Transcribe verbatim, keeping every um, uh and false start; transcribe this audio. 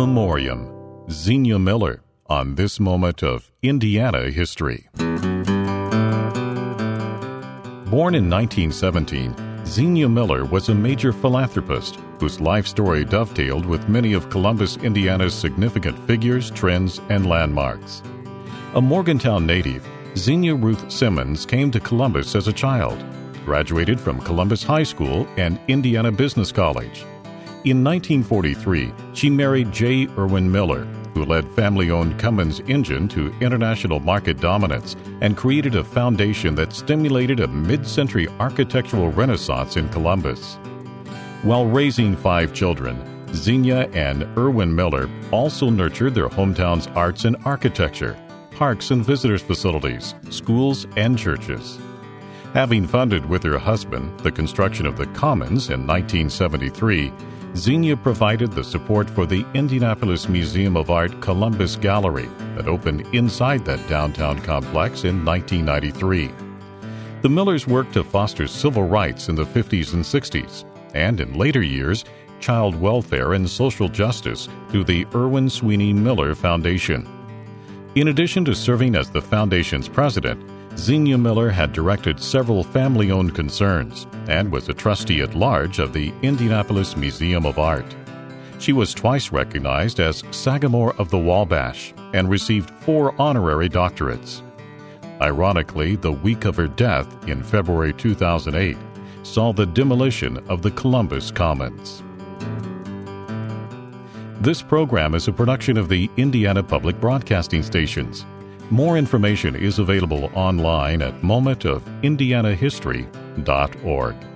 memoriam, Xenia Miller, on this moment of Indiana history. Born in nineteen seventeen, Xenia Miller was a major philanthropist whose life story dovetailed with many of Columbus, Indiana's significant figures, trends, and landmarks. A Morgantown native, Xenia Ruth Simmons came to Columbus as a child, graduated from Columbus High School and Indiana Business College. In nineteen forty-three, she married J. Irwin Miller, who led family-owned Cummins Engine to international market dominance and created a foundation that stimulated a mid-century architectural renaissance in Columbus. While raising five children, Xenia and Irwin Miller also nurtured their hometown's arts and architecture, parks and visitors facilities, schools, and churches. Having funded with her husband the construction of the Commons in nineteen seventy-three, Xenia provided the support for the Indianapolis Museum of Art Columbus Gallery that opened inside that downtown complex in nineteen ninety-three. The Millers worked to foster civil rights in the fifties and sixties, and in later years, child welfare and social justice through the Irwin Sweeney Miller Foundation. In addition to serving as the foundation's president, Xenia Miller had directed several family-owned concerns and was a trustee at large of the Indianapolis Museum of Art. She was twice recognized as Sagamore of the Wabash and received four honorary doctorates. Ironically, the week of her death in February two thousand eight saw the demolition of the Columbus Commons. This program is a production of the Indiana Public Broadcasting Stations. More information is available online at moment of indiana history dot org.